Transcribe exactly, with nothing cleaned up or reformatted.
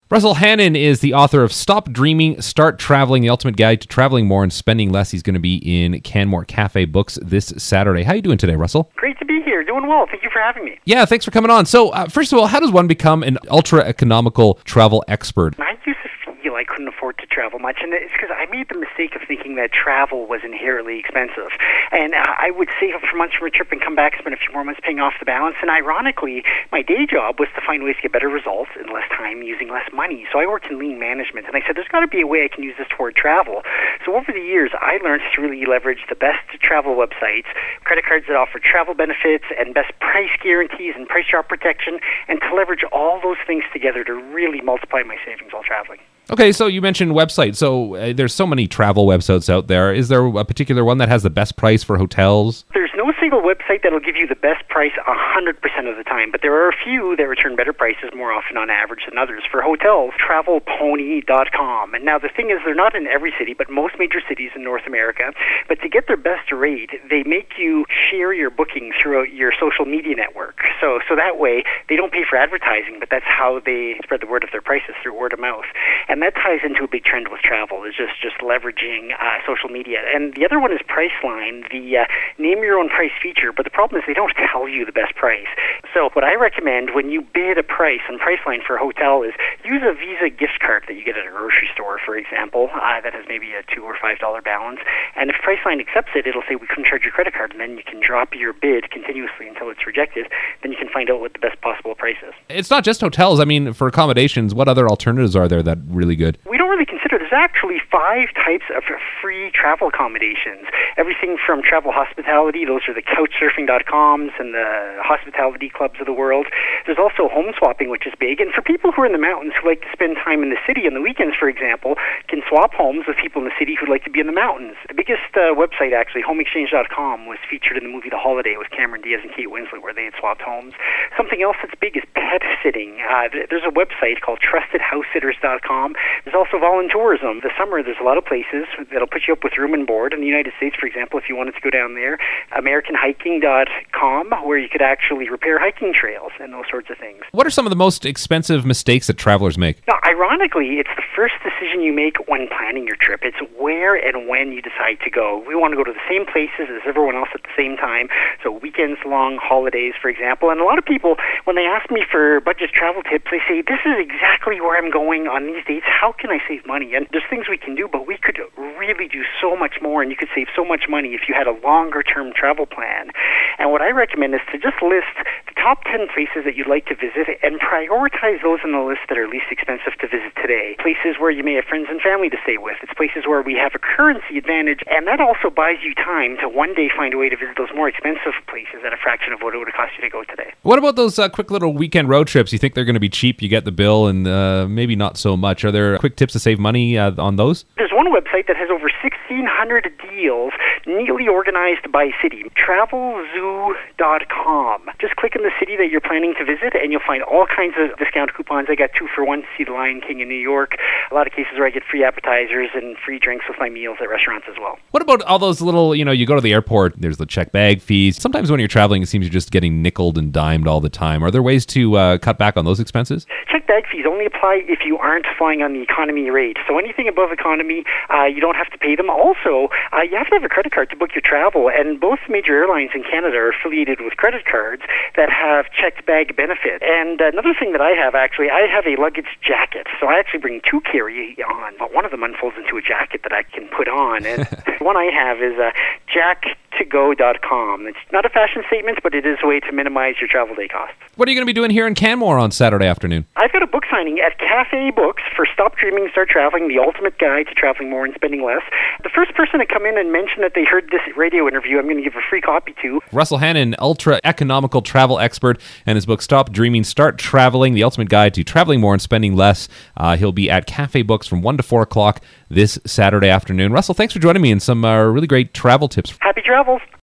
Russell Hannon is the author of Stop Dreaming, Start Traveling, the ultimate guide to traveling more and spending less. He's going to be in Canmore Cafe Books this Saturday. How are you doing today, Russell? Great to be here. Doing well. Thank you for having me. Yeah, thanks for coming on. So, uh, first of all, how does one become an ultra-economical travel expert? I used to feel I couldn't afford to travel much, and it's because I made the mistake of thinking that travel was inherently expensive. And uh, I would save up for months for a trip and come back, spend a few more months paying off the balance. And ironically, my day job was to find ways to get better results in less time using less money. So I worked in lean management, and I said, there's got to be a way I can use this toward travel. So over the years, I learned to really leverage the best travel websites, credit cards that offer travel benefits and best price guarantees and price drop protection, and to leverage all those things together to really multiply my savings while traveling. Okay, so you mentioned websites. So uh, there's so many travel websites out there. Is there a particular one that has the best price for hotels? There's no single website that'll give you the best price one hundred percent of the time, but there are a few that return better prices more often on average than others. For hotels, travel pony dot com. And now the thing is, they're not in every city, but most major cities in North America. But to get their best rate, they make you share your booking throughout your social media network. So, so that way, they don't pay for advertising, but that's how they spread the word of their prices, through word of mouth. And that ties into a big trend with travel, is just, just leveraging uh, social media. And the other one is Priceline, the uh, name your own price feature, but the problem is they don't tell you the best price. So what I recommend when you bid a price on Priceline for a hotel is use a Visa gift card that you get at a grocery store, for example, uh, that has maybe a two or five dollar balance. And if Priceline accepts it, it'll say we couldn't charge your credit card, and then you can drop your bid continuously until it's rejected. Then you can find out what the best possible price is. It's not just hotels. I mean, for accommodations, what other alternatives are there that are really good? We don't really consider there's actually five types of free travel accommodations. Everything from travel hospitality, those are the couch surfing dot coms and the hospitality clubs of the world. There's also home swapping, which is big. And for people who are in the mountains who like to spend time in the city on the weekends, for example, can swap homes with people in the city who like to be in the mountains. The biggest uh, website, actually, home exchange dot com, was featured in the movie The Holiday with Cameron Diaz and Kate Winslet, where they had swapped homes. Something else that's big is pet sitting. Uh, there's a website called trusted house sitters dot com. There's also voluntourism. This summer, there's a lot of places that'll put you up with room and board. In the United States, for example, if you wanted to go down there, american hiking dot com, where you could actually repair hiking trails and those sorts of things. What are some of the most expensive mistakes that travelers make? Now, ironically, it's the first decision you make when planning your trip. It's where and when you decide to go. We want to go to the same places as everyone else at the same time, so weekends long, holidays, for example. And a lot of people, when they ask me for budget travel tips, they say, this is exactly where I'm going on these dates. How can I save money? And there's things we can do, but we could really do so much more, and you could save so much money if you had a longer-term travel plan. And what I recommend is to just list the top ten places that you'd like to visit and prioritize those on the list that are least expensive to visit today. Places where you may have friends and family to stay with. It's places where we have a currency advantage, and that also buys you time to one day find a way to visit those more expensive places at a fraction of what it would have cost you to go today. What about those uh, quick little weekend road trips? You think they're going to be cheap, you get the bill, and uh, maybe not so much. Are there quick tips to save money uh, on those? There's one website that has over sixteen hundred deals neatly organized by city, travel zoo dot com. Just click in the city that you're planning to visit, and you'll find all kinds of discount coupons. I got two for one to see The Lion King in New York. A lot of cases where I get free appetizers and free drinks with my meals at restaurants as well. What about all those little, you know, you go to the airport, there's the check bag fees. Sometimes when you're traveling, it seems you're just getting nickeled and dimed all the time. Are there ways to uh, cut back on those expenses? Check bag fees only apply if you aren't flying on the economy rate. So anything above economy, uh, you don't have to pay them. Also, uh, you have to have a credit card to book your travel, and both major airlines in Canada are affiliated with credit cards that have checked bag benefit. And another thing that I have, actually, I have a luggage jacket. So I actually bring two carry-on, but one of them unfolds into a jacket that I can put on. And the one I have is uh, jack to go dot com. It's not a fashion statement, but it is a way to minimize your travel day costs. What are you going to be doing here in Canmore on Saturday afternoon? I've got a book signing at Cafe Books for Stop Dreaming, Start Traveling, the ultimate guide to traveling more and spending less. The first person to come in and mention that they heard this radio interview, I'm going to give a free copy to. Russell Hannon, ultra-economical travel expert, and his book, Stop Dreaming, Start Traveling, the ultimate guide to traveling more and spending less. Uh, he'll be at Cafe Books from one to four o'clock this Saturday afternoon. Russell, thanks for joining me and some uh, really great travel tips. Happy travels.